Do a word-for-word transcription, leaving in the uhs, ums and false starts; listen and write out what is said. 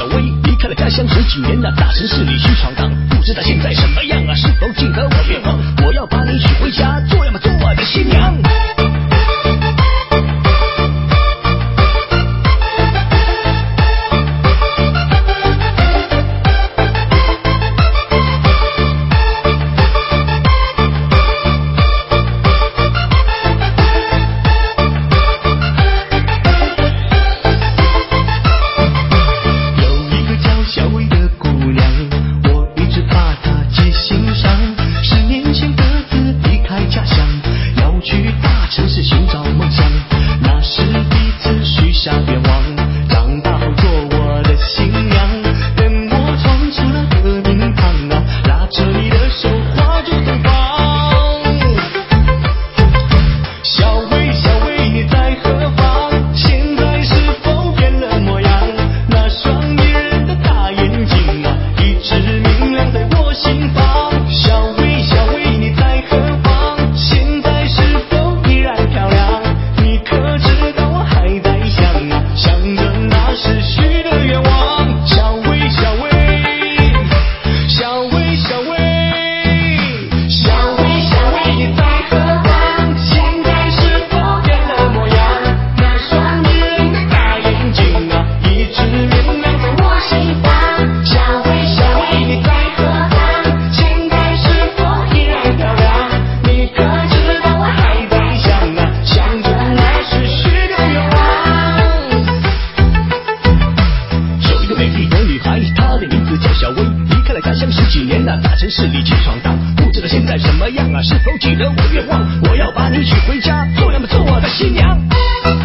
小薇，离开了家乡十几年了，大城市里去闯荡，不知道现在什么样啊？是否记得我愿望？我要把你娶回家，做呀嘛做我的新娘。大城市里去闯荡，不知道现在什么样啊？是否记得我愿望？我要把你娶回家，做呀嘛做我的新娘。